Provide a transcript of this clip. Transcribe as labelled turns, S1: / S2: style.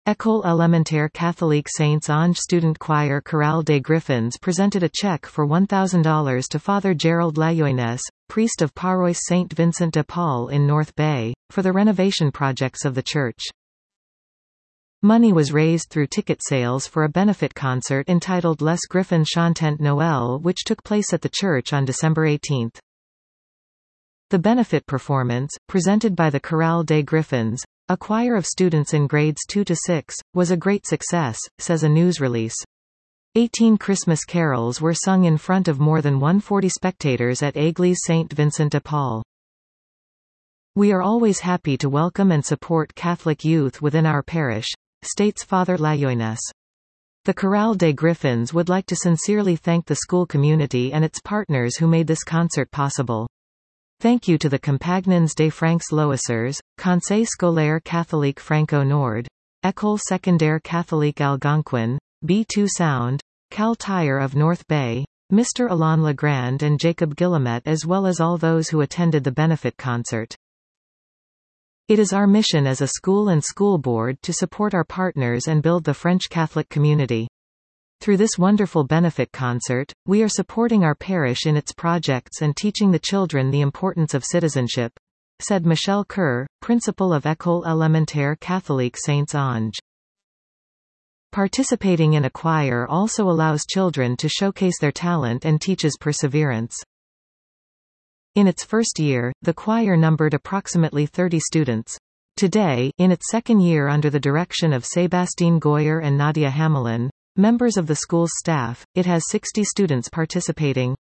S1: École élémentaire catholique Saints-Ange Student Choir Chorale des Griffins presented a check for $1,000 to Father Gerald Layoines, priest of Paroisse Saint Vincent de Paul in North Bay, for the renovation projects of the church. Money was raised through ticket sales for a benefit concert entitled Les Griffins Chantent Noël, which took place at the church on December 18. The benefit performance, presented by the Chorale des Griffins, a choir of students in grades 2 to 6, was a great success, says a news release. 18 Christmas carols were sung in front of more than 140 spectators at Église Saint Vincent de Paul. We are always happy to welcome and support Catholic youth within our parish, states Father Layoines. The Chorale des Griffins would like to sincerely thank the school community and its partners who made this concert possible. Thank you to the Compagnons des Francs Loisirs, Conseil Scolaire Catholique Franco-Nord, École Secondaire Catholique Algonquin, B2 Sound, Cal Tire of North Bay, Mr. Alain Legrand and Jacob Guillemette, as well as all those who attended the benefit concert. It is our mission as a school and school board to support our partners and build the French Catholic community. Through this wonderful benefit concert, we are supporting our parish in its projects and teaching the children the importance of citizenship, said Michel Kerr, principal of École élémentaire catholique Saints-Ange. Participating in a choir also allows children to showcase their talent and teaches perseverance. In its first year, the choir numbered approximately 30 students. Today, in its second year under the direction of Sébastien Goyer and Nadia Hamelin, members of the school's staff, it has 60 students participating,